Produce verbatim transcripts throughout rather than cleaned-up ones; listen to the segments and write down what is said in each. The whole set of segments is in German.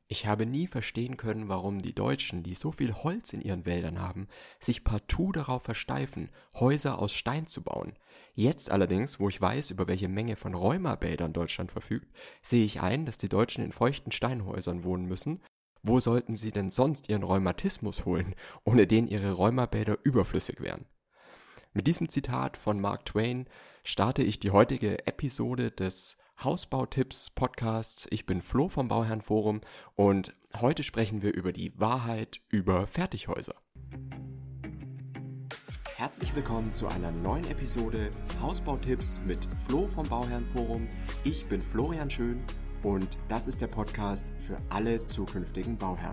Ich habe nie verstehen können, warum die Deutschen, die so viel Holz in ihren Wäldern haben, sich partout darauf versteifen, Häuser aus Stein zu bauen. Jetzt allerdings, wo ich weiß, über welche Menge von Rheumabädern Deutschland verfügt, sehe ich ein, dass die Deutschen in feuchten Steinhäusern wohnen müssen. Wo sollten sie denn sonst ihren Rheumatismus holen, ohne den ihre Rheumabäder überflüssig wären? Mit diesem Zitat von Mark Twain starte ich die heutige Episode des Hausbautipps Podcasts. Ich bin Flo vom Bauherrenforum und heute sprechen wir über die Wahrheit über Fertighäuser. Herzlich willkommen zu einer neuen Episode Hausbautipps mit Flo vom Bauherrenforum. Ich bin Florian Schön und das ist der Podcast für alle zukünftigen Bauherren.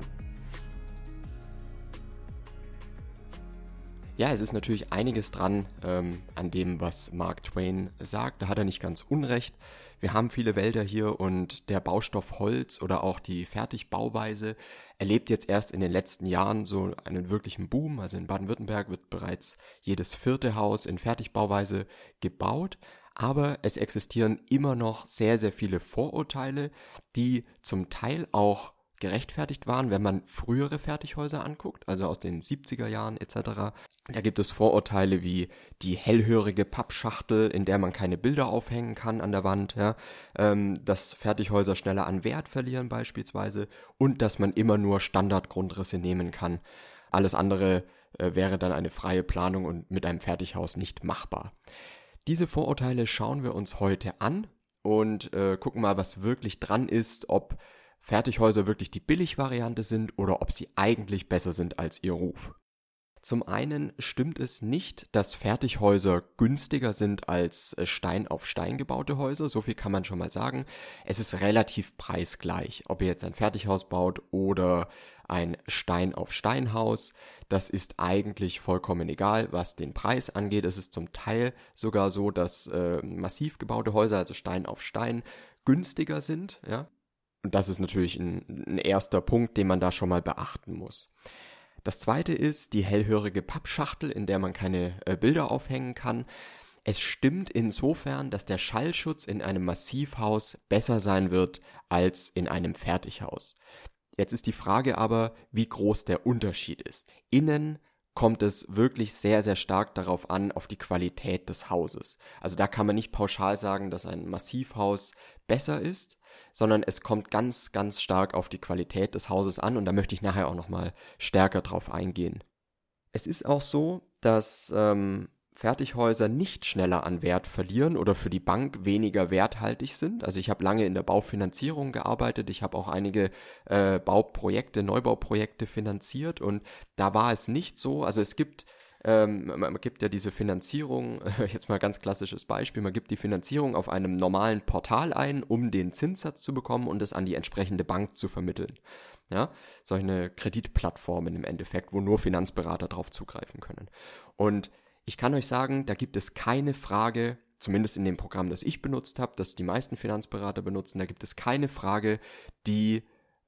Ja, es ist natürlich einiges dran ähm, an dem, was Mark Twain sagt. Da hat er nicht ganz unrecht. Wir haben viele Wälder hier und der Baustoff Holz oder auch die Fertigbauweise erlebt jetzt erst in den letzten Jahren so einen wirklichen Boom. Also in Baden-Württemberg wird bereits jedes vierte Haus in Fertigbauweise gebaut. Aber es existieren immer noch sehr, sehr viele Vorurteile, die zum Teil auch gerechtfertigt waren, wenn man frühere Fertighäuser anguckt, also aus den siebziger Jahren et cetera. Da gibt es Vorurteile wie die hellhörige Pappschachtel, in der man keine Bilder aufhängen kann an der Wand, ja, ähm, dass Fertighäuser schneller an Wert verlieren beispielsweise und dass man immer nur Standardgrundrisse nehmen kann. Alles andere äh, wäre dann eine freie Planung und mit einem Fertighaus nicht machbar. Diese Vorurteile schauen wir uns heute an und äh, gucken mal, was wirklich dran ist, ob Fertighäuser wirklich die Billigvariante sind oder ob sie eigentlich besser sind als ihr Ruf. Zum einen stimmt es nicht, dass Fertighäuser günstiger sind als Stein auf Stein gebaute Häuser. So viel kann man schon mal sagen. Es ist relativ preisgleich, ob ihr jetzt ein Fertighaus baut oder ein Stein auf Stein Haus. Das ist eigentlich vollkommen egal, was den Preis angeht. Es ist zum Teil sogar so, dass äh, massiv gebaute Häuser, also Stein auf Stein, günstiger sind, ja. Und das ist natürlich ein, ein erster Punkt, den man da schon mal beachten muss. Das zweite ist die hellhörige Pappschachtel, in der man keine äh, Bilder aufhängen kann. Es stimmt insofern, dass der Schallschutz in einem Massivhaus besser sein wird als in einem Fertighaus. Jetzt ist die Frage aber, wie groß der Unterschied ist. Innen kommt es wirklich sehr, sehr stark darauf an, auf die Qualität des Hauses. Also da kann man nicht pauschal sagen, dass ein Massivhaus besser ist, sondern es kommt ganz, ganz stark auf die Qualität des Hauses an und da möchte ich nachher auch nochmal stärker drauf eingehen. Es ist auch so, dass ähm, Fertighäuser nicht schneller an Wert verlieren oder für die Bank weniger werthaltig sind. Also ich habe lange in der Baufinanzierung gearbeitet, ich habe auch einige äh, Bauprojekte, Neubauprojekte finanziert und da war es nicht so, also es gibt Ähm, man gibt ja diese Finanzierung, jetzt mal ganz klassisches Beispiel, man gibt die Finanzierung auf einem normalen Portal ein, um den Zinssatz zu bekommen und es an die entsprechende Bank zu vermitteln. Ja, solche Kreditplattformen im Endeffekt, wo nur Finanzberater drauf zugreifen können. Und ich kann euch sagen, da gibt es keine Frage, zumindest in dem Programm, das ich benutzt habe, das die meisten Finanzberater benutzen, da gibt es keine Frage, die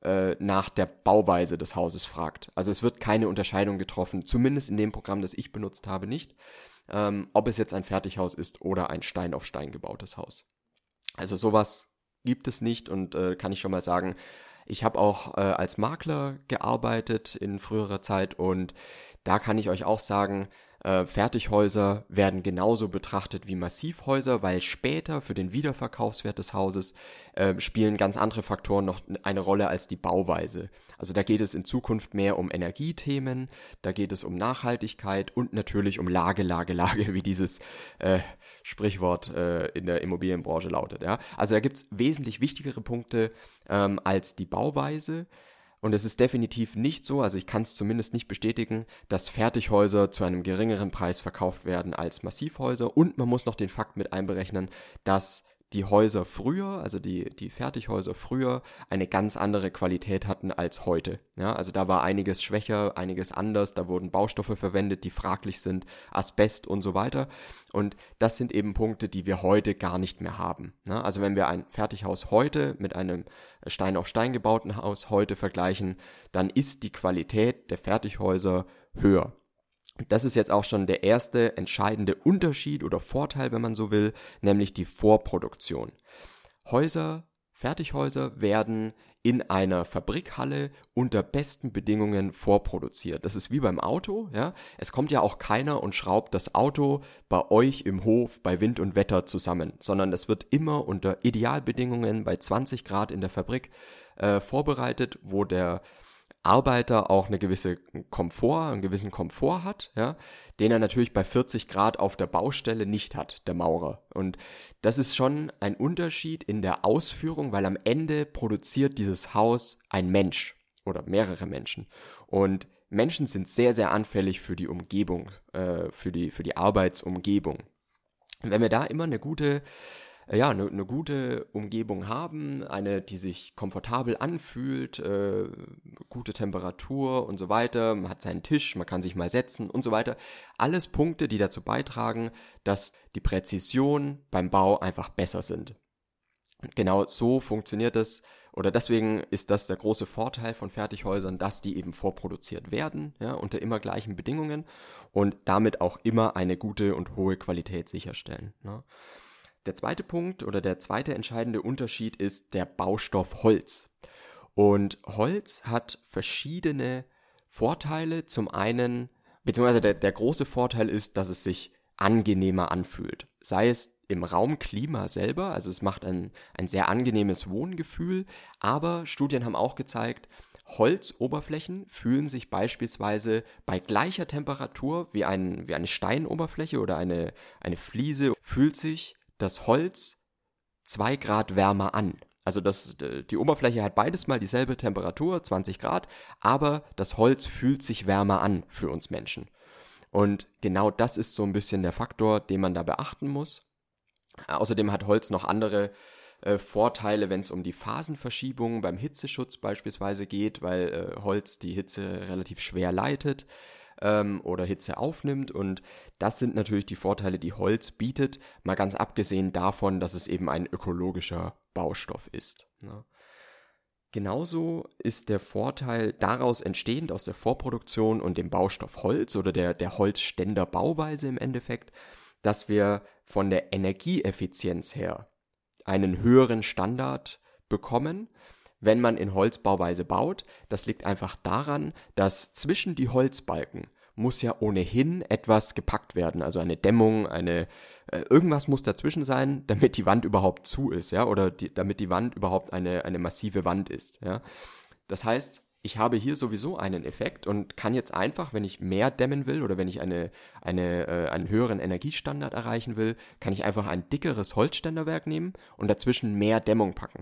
nach der Bauweise des Hauses fragt. Also es wird keine Unterscheidung getroffen, zumindest in dem Programm, das ich benutzt habe, nicht, ähm, ob es jetzt ein Fertighaus ist oder ein Stein auf Stein gebautes Haus. Also sowas gibt es nicht und äh, kann ich schon mal sagen, ich habe auch äh, als Makler gearbeitet in früherer Zeit und da kann ich euch auch sagen, äh, Fertighäuser werden genauso betrachtet wie Massivhäuser, weil später für den Wiederverkaufswert des Hauses äh, spielen ganz andere Faktoren noch eine Rolle als die Bauweise. Also da geht es in Zukunft mehr um Energiethemen, da geht es um Nachhaltigkeit und natürlich um Lage, Lage, Lage, wie dieses äh, Sprichwort äh, in der Immobilienbranche lautet. Ja? Also da gibt es wesentlich wichtigere Punkte ähm, als die Bauweise. Und es ist definitiv nicht so, also ich kann es zumindest nicht bestätigen, dass Fertighäuser zu einem geringeren Preis verkauft werden als Massivhäuser. Und man muss noch den Fakt mit einberechnen, dass die Häuser früher, also die, die Fertighäuser früher, eine ganz andere Qualität hatten als heute. Ja, also da war einiges schwächer, einiges anders, da wurden Baustoffe verwendet, die fraglich sind, Asbest und so weiter. Und das sind eben Punkte, die wir heute gar nicht mehr haben. Ja, also wenn wir ein Fertighaus heute mit einem Stein auf Stein gebauten Haus heute vergleichen, dann ist die Qualität der Fertighäuser höher. Das ist jetzt auch schon der erste entscheidende Unterschied oder Vorteil, wenn man so will, nämlich die Vorproduktion. Häuser, Fertighäuser werden in einer Fabrikhalle unter besten Bedingungen vorproduziert. Das ist wie beim Auto, ja. Es kommt ja auch keiner und schraubt das Auto bei euch im Hof bei Wind und Wetter zusammen, sondern es wird immer unter Idealbedingungen bei zwanzig Grad in der Fabrik äh, vorbereitet, wo der Arbeiter auch eine gewisse Komfort, einen gewissen Komfort hat, ja, den er natürlich bei vierzig Grad auf der Baustelle nicht hat, der Maurer. Und das ist schon ein Unterschied in der Ausführung, weil am Ende produziert dieses Haus ein Mensch oder mehrere Menschen. Und Menschen sind sehr, sehr anfällig für die Umgebung, äh, für die, für die Arbeitsumgebung. Und wenn wir da immer eine gute ja, eine, eine gute Umgebung haben, eine, die sich komfortabel anfühlt, äh, gute Temperatur und so weiter, man hat seinen Tisch, man kann sich mal setzen und so weiter. Alles Punkte, die dazu beitragen, dass die Präzision beim Bau einfach besser sind. Und genau so funktioniert es, oder deswegen ist das der große Vorteil von Fertighäusern, dass die eben vorproduziert werden, ja, unter immer gleichen Bedingungen und damit auch immer eine gute und hohe Qualität sicherstellen, ne? Der zweite Punkt oder der zweite entscheidende Unterschied ist der Baustoff Holz. Und Holz hat verschiedene Vorteile. Zum einen, beziehungsweise der, der große Vorteil ist, dass es sich angenehmer anfühlt. Sei es im Raumklima selber, also es macht ein, ein sehr angenehmes Wohngefühl, aber Studien haben auch gezeigt, Holzoberflächen fühlen sich beispielsweise bei gleicher Temperatur wie, ein, wie eine Steinoberfläche oder eine, eine Fliese, fühlt sich das Holz zwei Grad wärmer an. Also das, die Oberfläche hat beides mal dieselbe Temperatur, zwanzig Grad, aber das Holz fühlt sich wärmer an für uns Menschen. Und genau das ist so ein bisschen der Faktor, den man da beachten muss. Außerdem hat Holz noch andere äh, Vorteile, wenn es um die Phasenverschiebung beim Hitzeschutz beispielsweise geht, weil äh, Holz die Hitze relativ schwer leitet oder Hitze aufnimmt, und das sind natürlich die Vorteile, die Holz bietet, mal ganz abgesehen davon, dass es eben ein ökologischer Baustoff ist. Ne? Genauso ist der Vorteil daraus entstehend aus der Vorproduktion und dem Baustoff Holz oder der, der Holzständerbauweise im Endeffekt, dass wir von der Energieeffizienz her einen höheren Standard bekommen, wenn man in Holzbauweise baut. Das liegt einfach daran, dass zwischen die Holzbalken muss ja ohnehin etwas gepackt werden, also eine Dämmung, eine äh, irgendwas muss dazwischen sein, damit die Wand überhaupt zu ist, ja, oder die, damit die Wand überhaupt eine eine massive Wand ist, ja. Das heißt, ich habe hier sowieso einen Effekt und kann jetzt einfach, wenn ich mehr dämmen will oder wenn ich eine eine äh, einen höheren Energiestandard erreichen will, kann ich einfach ein dickeres Holzständerwerk nehmen und dazwischen mehr Dämmung packen.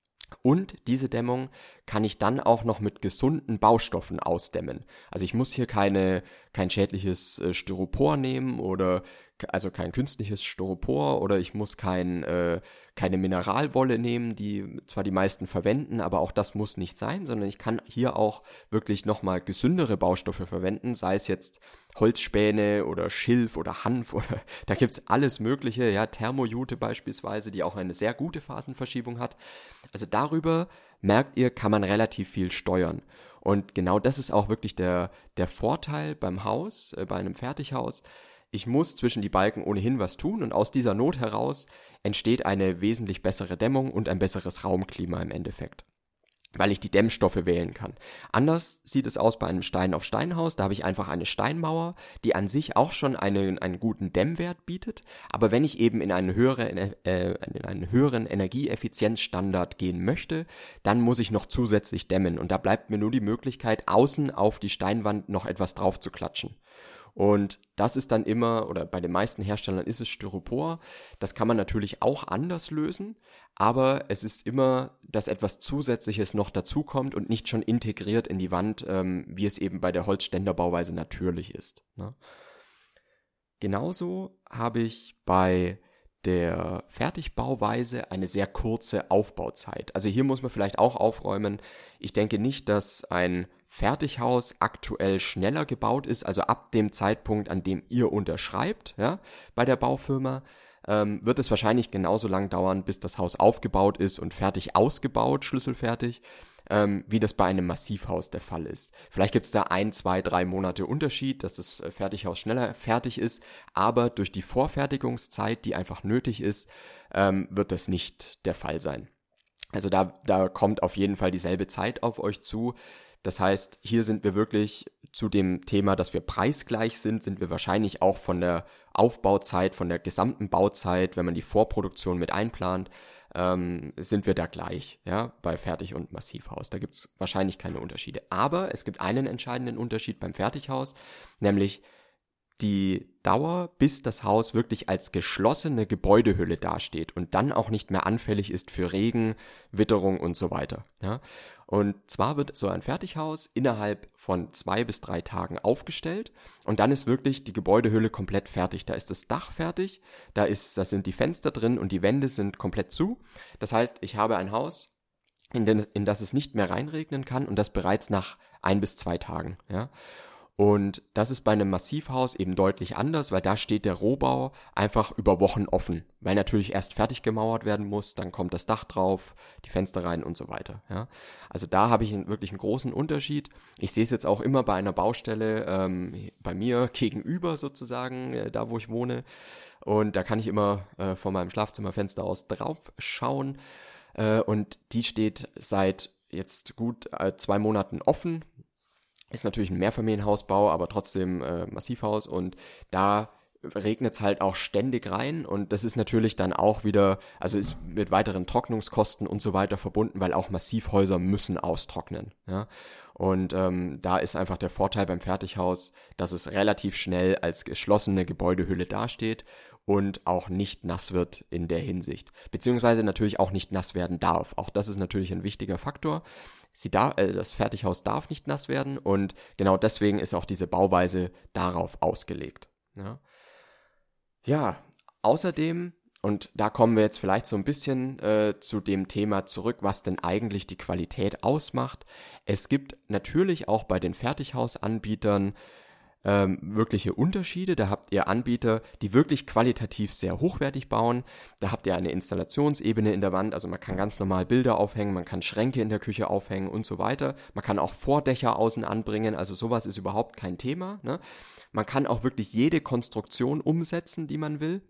Und diese Dämmung kann ich dann auch noch mit gesunden Baustoffen ausdämmen. Also ich muss hier keine, kein schädliches äh, Styropor nehmen oder also kein künstliches Styropor, oder ich muss kein, äh, keine Mineralwolle nehmen, die zwar die meisten verwenden, aber auch das muss nicht sein, sondern ich kann hier auch wirklich nochmal gesündere Baustoffe verwenden, sei es jetzt Holzspäne oder Schilf oder Hanf oder da gibt's alles mögliche, ja, Thermojute beispielsweise, die auch eine sehr gute Phasenverschiebung hat. Also darüber, merkt ihr, kann man relativ viel steuern. Und genau das ist auch wirklich der, der Vorteil beim Haus, äh, bei einem Fertighaus. Ich muss zwischen die Balken ohnehin was tun und aus dieser Not heraus entsteht eine wesentlich bessere Dämmung und ein besseres Raumklima im Endeffekt, weil ich die Dämmstoffe wählen kann. Anders sieht es aus bei einem Stein-auf-Stein-Haus. Da habe ich einfach eine Steinmauer, die an sich auch schon einen, einen guten Dämmwert bietet. Aber wenn ich eben in einen, höhere, äh, in einen höheren Energieeffizienzstandard gehen möchte, dann muss ich noch zusätzlich dämmen. Und da bleibt mir nur die Möglichkeit, außen auf die Steinwand noch etwas drauf zu klatschen. Und das ist dann immer, oder bei den meisten Herstellern ist es Styropor. Das kann man natürlich auch anders lösen, aber es ist immer, dass etwas Zusätzliches noch dazukommt und nicht schon integriert in die Wand, ähm, wie es eben bei der Holzständerbauweise natürlich ist, ne? Genauso habe ich bei der Fertigbauweise eine sehr kurze Aufbauzeit. Also hier muss man vielleicht auch aufräumen. Ich denke nicht, dass ein Fertighaus aktuell schneller gebaut ist, also ab dem Zeitpunkt, an dem ihr unterschreibt, ja, bei der Baufirma, ähm, wird es wahrscheinlich genauso lang dauern, bis das Haus aufgebaut ist und fertig ausgebaut, schlüsselfertig, ähm, wie das bei einem Massivhaus der Fall ist. Vielleicht gibt es da ein, zwei, drei Monate Unterschied, dass das Fertighaus schneller fertig ist, aber durch die Vorfertigungszeit, die einfach nötig ist, ähm, wird das nicht der Fall sein. Also da, da kommt auf jeden Fall dieselbe Zeit auf euch zu. Das heißt, hier sind wir wirklich zu dem Thema, dass wir preisgleich sind, sind wir wahrscheinlich auch von der Aufbauzeit, von der gesamten Bauzeit, wenn man die Vorproduktion mit einplant, ähm, sind wir da gleich, ja, bei Fertig- und Massivhaus. Da gibt es wahrscheinlich keine Unterschiede. Aber es gibt einen entscheidenden Unterschied beim Fertighaus, nämlich die Dauer, bis das Haus wirklich als geschlossene Gebäudehülle dasteht und dann auch nicht mehr anfällig ist für Regen, Witterung und so weiter. Ja? Und zwar wird so ein Fertighaus innerhalb von zwei bis drei Tagen aufgestellt und dann ist wirklich die Gebäudehülle komplett fertig. Da ist das Dach fertig, da ist, da sind die Fenster drin und die Wände sind komplett zu. Das heißt, ich habe ein Haus, in, den, in das es nicht mehr reinregnen kann und das bereits nach ein bis zwei Tagen. Ja? Und das ist bei einem Massivhaus eben deutlich anders, weil da steht der Rohbau einfach über Wochen offen, weil natürlich erst fertig gemauert werden muss, dann kommt das Dach drauf, die Fenster rein und so weiter. Ja. Also da habe ich einen, wirklich einen großen Unterschied. Ich sehe es jetzt auch immer bei einer Baustelle ähm, bei mir gegenüber sozusagen, äh, da wo ich wohne. Und da kann ich immer äh, von meinem Schlafzimmerfenster aus drauf schauen. Äh, und die steht seit jetzt gut äh, zwei Monaten offen. Ist natürlich ein Mehrfamilienhausbau, aber trotzdem äh, Massivhaus und da regnet es halt auch ständig rein und das ist natürlich dann auch wieder, also ist mit weiteren Trocknungskosten und so weiter verbunden, weil auch Massivhäuser müssen austrocknen. Ja? Und ähm, da ist einfach der Vorteil beim Fertighaus, dass es relativ schnell als geschlossene Gebäudehülle dasteht und auch nicht nass wird in der Hinsicht. Beziehungsweise natürlich auch nicht nass werden darf. Auch das ist natürlich ein wichtiger Faktor. Sie darf, äh, das Fertighaus darf nicht nass werden und genau deswegen ist auch diese Bauweise darauf ausgelegt. Ja, ja außerdem, und da kommen wir jetzt vielleicht so ein bisschen äh, zu dem Thema zurück, was denn eigentlich die Qualität ausmacht. Es gibt natürlich auch bei den Fertighausanbietern Ähm, wirkliche Unterschiede. Da habt ihr Anbieter, die wirklich qualitativ sehr hochwertig bauen. Da habt ihr eine Installationsebene in der Wand, also man kann ganz normal Bilder aufhängen, man kann Schränke in der Küche aufhängen und so weiter. Man kann auch Vordächer außen anbringen, also sowas ist überhaupt kein Thema. Ne? Man kann auch wirklich jede Konstruktion umsetzen, die man will.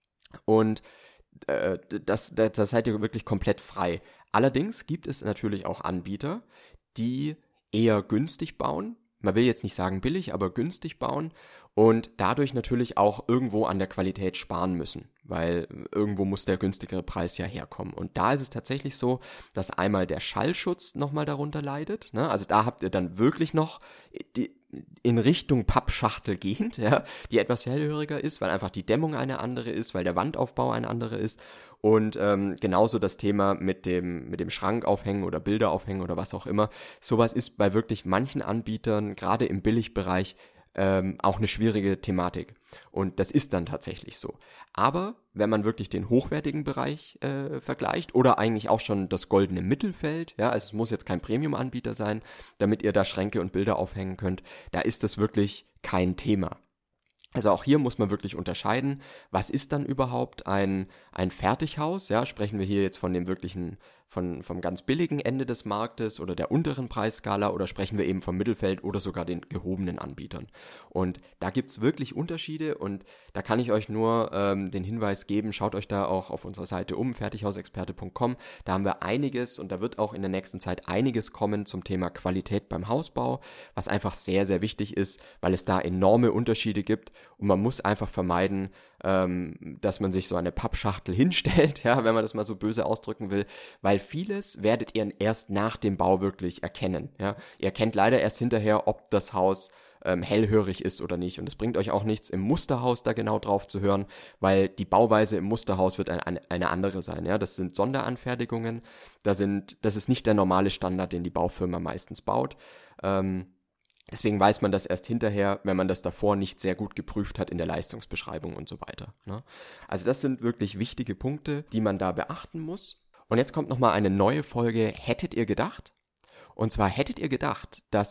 Und äh, das, das, das seid ihr wirklich komplett frei. Allerdings gibt es natürlich auch Anbieter, die eher günstig bauen. Man will jetzt nicht sagen billig, aber günstig bauen und dadurch natürlich auch irgendwo an der Qualität sparen müssen, weil irgendwo muss der günstigere Preis ja herkommen. Und da ist es tatsächlich so, dass einmal der Schallschutz nochmal darunter leidet. Ne? Also da habt ihr dann wirklich noch die, in Richtung Pappschachtel gehend, ja, die etwas hellhöriger ist, weil einfach die Dämmung eine andere ist, weil der Wandaufbau ein anderer ist. Und ähm, genauso das Thema mit dem, mit dem Schrank aufhängen oder Bilder aufhängen oder was auch immer. Sowas ist bei wirklich manchen Anbietern, gerade im Billigbereich, ähm, auch eine schwierige Thematik. Und das ist dann tatsächlich so. Aber wenn man wirklich den hochwertigen Bereich äh, vergleicht oder eigentlich auch schon das goldene Mittelfeld, ja, also es muss jetzt kein Premium-Anbieter sein, damit ihr da Schränke und Bilder aufhängen könnt, da ist das wirklich kein Thema. Also auch hier muss man wirklich unterscheiden, was ist dann überhaupt ein, ein Fertighaus, ja, sprechen wir hier jetzt von dem wirklichen, von, vom ganz billigen Ende des Marktes oder der unteren Preisskala oder sprechen wir eben vom Mittelfeld oder sogar den gehobenen Anbietern. Und da gibt's wirklich Unterschiede und da kann ich euch nur ähm, den Hinweis geben, schaut euch da auch auf unserer Seite um, fertighausexperte punkt com, da haben wir einiges und da wird auch in der nächsten Zeit einiges kommen zum Thema Qualität beim Hausbau, was einfach sehr, sehr wichtig ist, weil es da enorme Unterschiede gibt und man muss einfach vermeiden, ähm, dass man sich so eine Pappschachtel hinstellt, ja, wenn man das mal so böse ausdrücken will, weil vieles werdet ihr erst nach dem Bau wirklich erkennen, ja. Ihr erkennt leider erst hinterher, ob das Haus ähm, hellhörig ist oder nicht und es bringt euch auch nichts, im Musterhaus da genau drauf zu hören, weil die Bauweise im Musterhaus wird eine, eine, eine andere sein, ja. Das sind Sonderanfertigungen, da sind, das ist nicht der normale Standard, den die Baufirma meistens baut, ähm, deswegen weiß man das erst hinterher, wenn man das davor nicht sehr gut geprüft hat in der Leistungsbeschreibung und so weiter. Ne? Also das sind wirklich wichtige Punkte, die man da beachten muss. Und jetzt kommt nochmal eine neue Folge Hättet ihr gedacht? Und zwar hättet ihr gedacht, dass es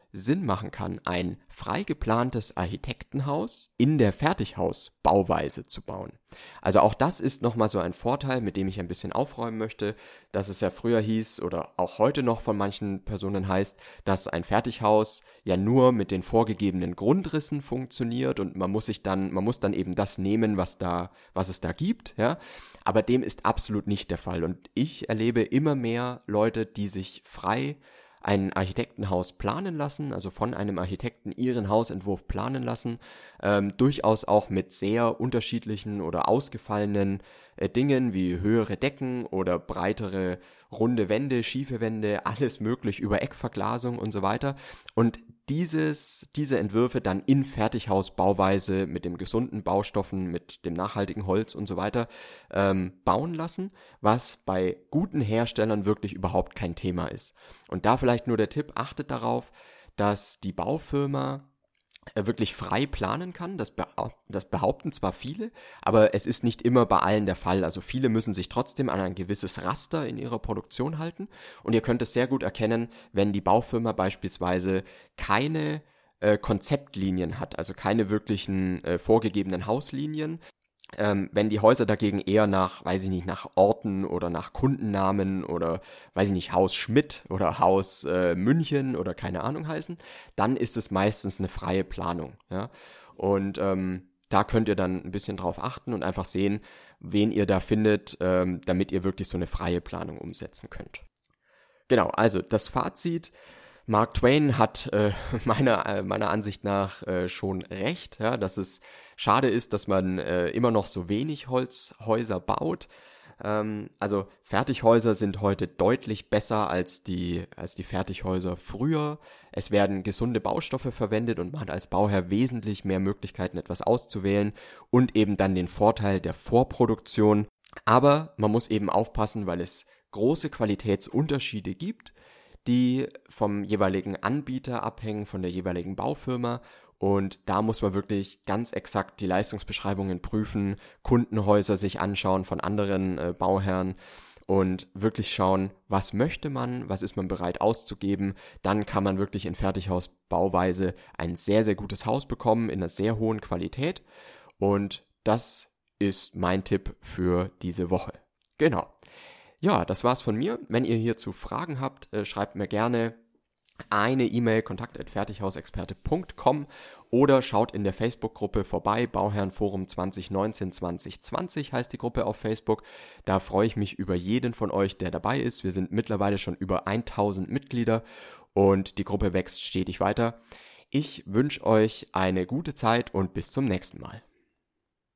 Sinn machen kann, ein frei geplantes Architektenhaus in der Fertighausbauweise zu bauen. Also auch das ist nochmal so ein Vorteil, mit dem ich ein bisschen aufräumen möchte, dass es ja früher hieß oder auch heute noch von manchen Personen heißt, dass ein Fertighaus ja nur mit den vorgegebenen Grundrissen funktioniert und man muss sich dann, man muss dann eben das nehmen, was da, was es da gibt, ja. Aber dem ist absolut nicht der Fall und ich erlebe immer mehr Leute, die sich frei ein Architektenhaus planen lassen, also von einem Architekten ihren Hausentwurf planen lassen, ähm, durchaus auch mit sehr unterschiedlichen oder ausgefallenen äh, Dingen wie höhere Decken oder breitere runde Wände, schiefe Wände, alles möglich über Eckverglasung und so weiter. Und dieses, diese Entwürfe dann in Fertighausbauweise mit dem gesunden Baustoffen, mit dem nachhaltigen Holz und so weiter ähm, bauen lassen, was bei guten Herstellern wirklich überhaupt kein Thema ist. Und da vielleicht nur der Tipp, achtet darauf, dass die Baufirma wirklich frei planen kann. Das, behaupt, das behaupten zwar viele, aber es ist nicht immer bei allen der Fall. Also viele müssen sich trotzdem an ein gewisses Raster in ihrer Produktion halten. Und ihr könnt es sehr gut erkennen, wenn die Baufirma beispielsweise keine äh, Konzeptlinien hat, also keine wirklichen äh, vorgegebenen Hauslinien. Ähm, wenn die Häuser dagegen eher nach, weiß ich nicht, nach Orten oder nach Kundennamen oder, weiß ich nicht, Haus Schmidt oder Haus äh, München oder keine Ahnung heißen, dann ist es meistens eine freie Planung, ja. Und ähm, da könnt ihr dann ein bisschen drauf achten und einfach sehen, wen ihr da findet, ähm, damit ihr wirklich so eine freie Planung umsetzen könnt. Genau, also das Fazit: Mark Twain hat äh, meiner, äh, meiner Ansicht nach äh, schon recht, ja, dass es schade ist, dass man äh, immer noch so wenig Holzhäuser baut. Ähm, also Fertighäuser sind heute deutlich besser als die, als die Fertighäuser früher. Es werden gesunde Baustoffe verwendet und man hat als Bauherr wesentlich mehr Möglichkeiten, etwas auszuwählen und eben dann den Vorteil der Vorproduktion. Aber man muss eben aufpassen, weil es große Qualitätsunterschiede gibt, die vom jeweiligen Anbieter abhängen, von der jeweiligen Baufirma. Und da muss man wirklich ganz exakt die Leistungsbeschreibungen prüfen, Kundenhäuser sich anschauen von anderen äh, Bauherren und wirklich schauen, was möchte man, was ist man bereit auszugeben. Dann kann man wirklich in Fertighausbauweise ein sehr, sehr gutes Haus bekommen in einer sehr hohen Qualität. Und das ist mein Tipp für diese Woche. Genau. Ja, das war's von mir. Wenn ihr hierzu Fragen habt, äh, schreibt mir gerne eine E-Mail, kontakt at fertighausexperte punkt com oder schaut in der Facebook-Gruppe vorbei, Bauherrenforum zwanzig neunzehn zwanzig zwanzig heißt die Gruppe auf Facebook. Da freue ich mich über jeden von euch, der dabei ist. Wir sind mittlerweile schon über tausend Mitglieder und die Gruppe wächst stetig weiter. Ich wünsche euch eine gute Zeit und bis zum nächsten Mal.